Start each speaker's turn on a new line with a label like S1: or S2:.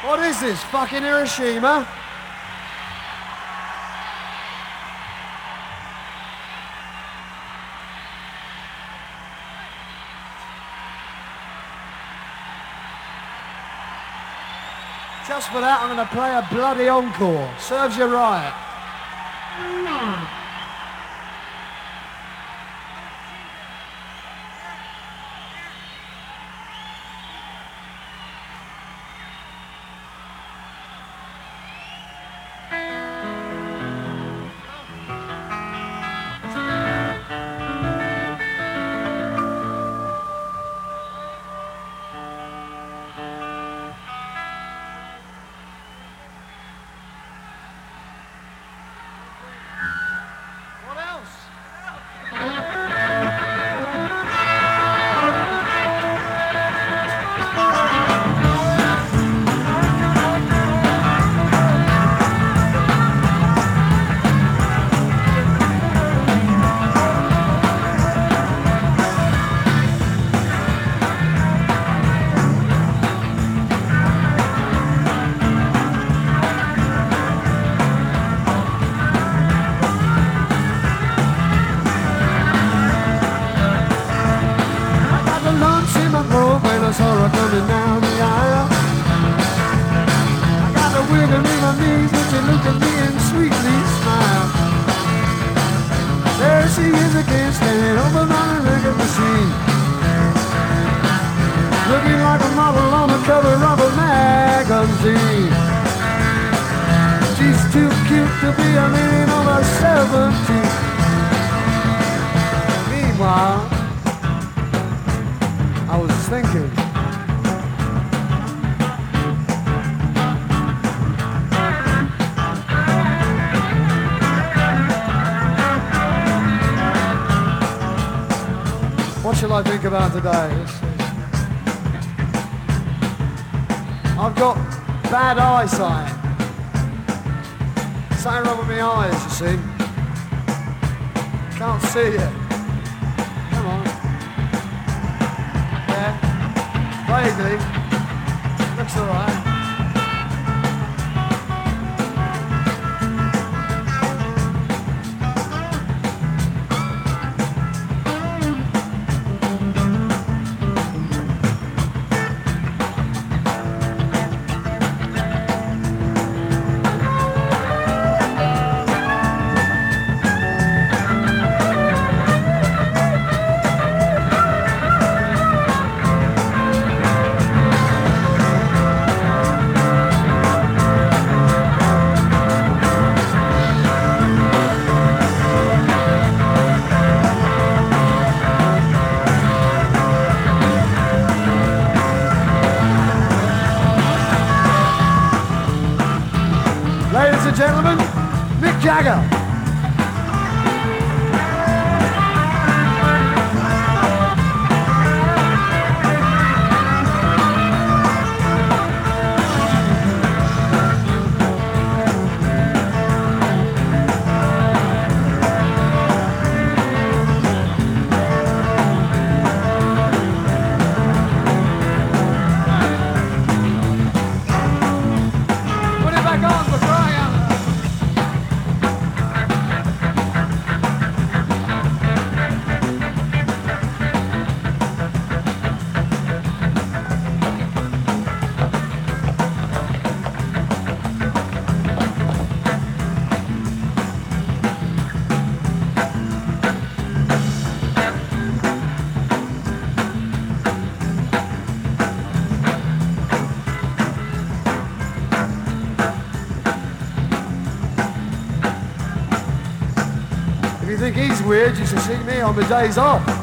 S1: What is this, fucking Hiroshima? Just for that, I'm going to play a bloody encore. Serves you right. What shall I think about today? I've got bad eyesight. Something wrong with my eyes, you see. Can't see it. Come on. Yeah. Vaguely. Looks alright. Ladies and gentlemen, Mick Jagger. Put it back on for crying out loud. If you think he's weird, you should see me on my days off.